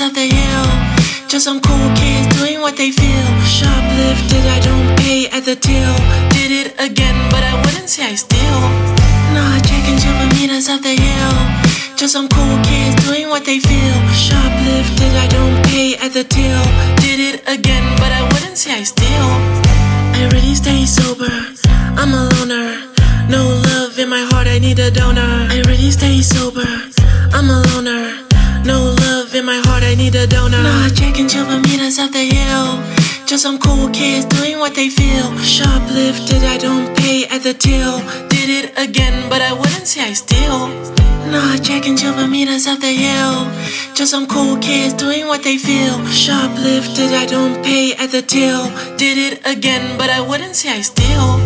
up the hill. Just some cool kids doing what they feel. Shoplifted, I don't pay at the till. Did it again, but I wouldn't say I steal. Nah, checking till we meet us up the hill. Just some cool kids doing what they feel. Shoplifted, I don't pay at the till. Did it again, but I wouldn't say I steal. I really stay sober, I'm a loner. No love in my heart, I need a donor. I really stay sober, I'm a loner. No love in my heart, I need a donor. Nah, Jack and Jill, but meet us up the hill. Just some cool kids doing what they feel. Shoplifted, I don't pay at the till. Did it again, but I wouldn't say I steal. Nah, Jack and Jill, but meet us up the hill. Just some cool kids doing what they feel. Shoplifted, I don't pay at the till. Did it again, but I wouldn't say I steal.